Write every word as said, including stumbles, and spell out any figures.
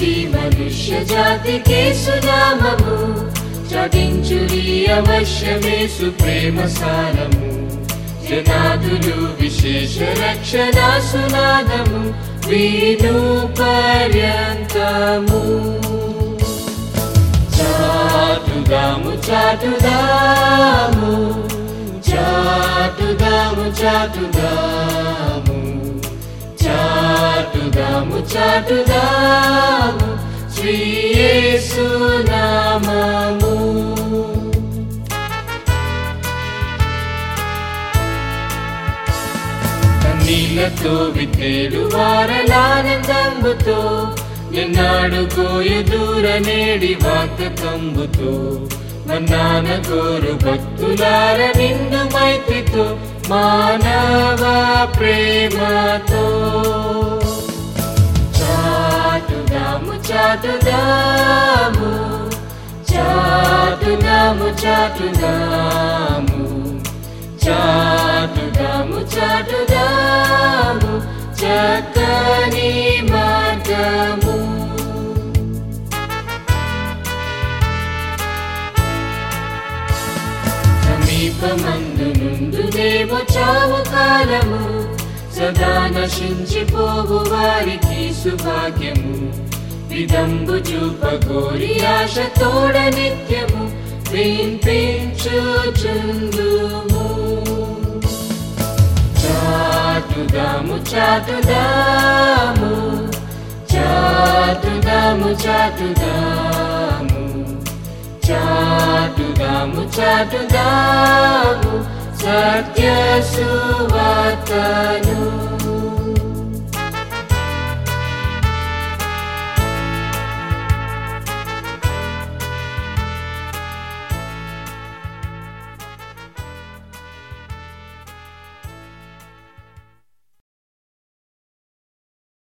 చాటించుడి మనుష్య జాతికి సునామము, చాటించుడి అవశ్యమేసు ప్రేమ సారము. జనాదులు విశేష రక్షణ సునాదము వీను పర్యంతము. చాటుదాము చాటుదాము చాటుదాము చాటుదాము చాటుదాము చాటుదాము శ్రీ యేసు నామము. కన్నీళ్లతో విత్తేడు వారలానందంబుతో నిన్నాడుకో ఎదుర నేడి వాగ్దత్తంబుతో మన్నాన కోరు భక్తులార నిండు మైత్రితో మానవ ప్రేమతో. చాటుదాము చాటుదాము చాటుదాము చాటుదాము చాటుదాము చాటుదాము చక్కని మార్గము. సమీపమందు నుండునేమో చావు కాలము, సదా నశించిపోవు వారికి సుభాగ్యము. విదంబు చూపగోరి ఆశ తోడ నిత్యము వినిపించుచుందుము. చాటుదాము చాటుదాము చాటుదాము చాటుదాము చాటుదాము చాటుదాము సత్య సువార్తను.